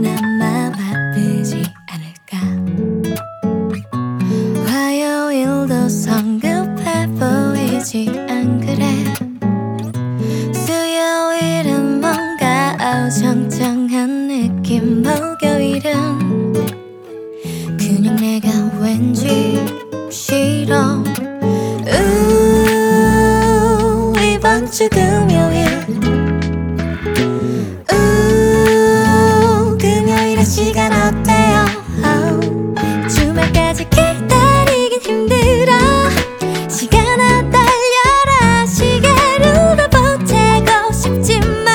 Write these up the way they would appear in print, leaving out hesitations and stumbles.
그나마 바쁘지 않을까. 화요일도 성급해 보이지 않그래. 수요일은 뭔가 어정쩡한 느낌. 목요일은 그냥 내가 왠지 싫어. 이번 주 금요일 금요일의 시간 어때요? 주말까지 기다리긴 힘들어. 시간아 달려라. 시계로도 보채고 싶지만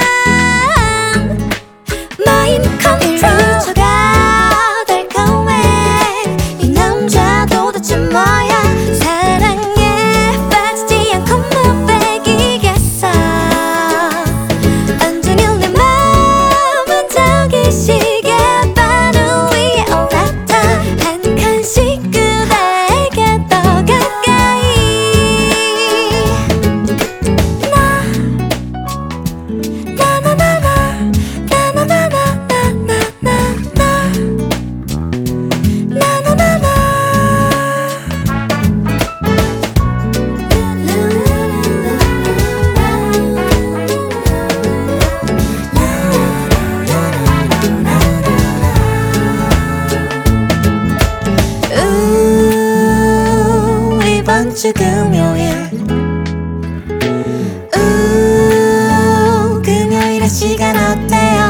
마인드 컨트롤 가 달콤해. 이 남자 도대체 뭐야. 사랑에 빠지지 않고 못 빼기겠어. 온종일 내 맘은 저기 시계 바로 위에 올라타. 한 칸씩 그대에게 더 가까이. 이번 주 금요일 금요일의 시간 어때요?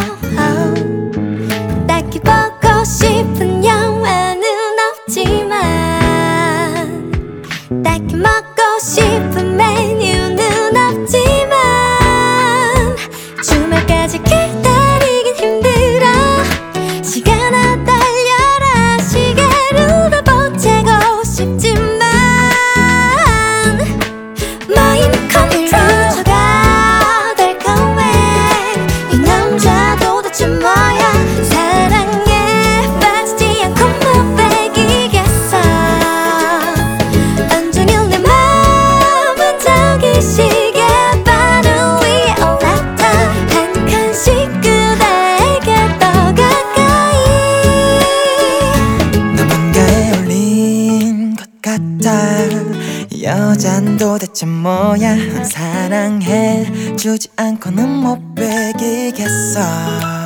딱히 보고 싶은 영화는 없지만 딱히 먹고 싶은 메뉴는 없지만 주말까지 기다리긴 힘들어. 시간아 달려라. 시계로도 보채고 싶지만 마인드 컨트롤 가 달콤해. 이 남자 도대체 뭐야. 사랑에 빠지지 않고 못 빼기겠어. 온종일 내 맘은 저기 시계 바로 위에 올라타. 한 칸씩 그대에게 더 가까이. 나 뭔가에 홀린 것 같아. 이 여잔 도대체 뭐야. 사랑해 주지 않고는 못 빼기겠어.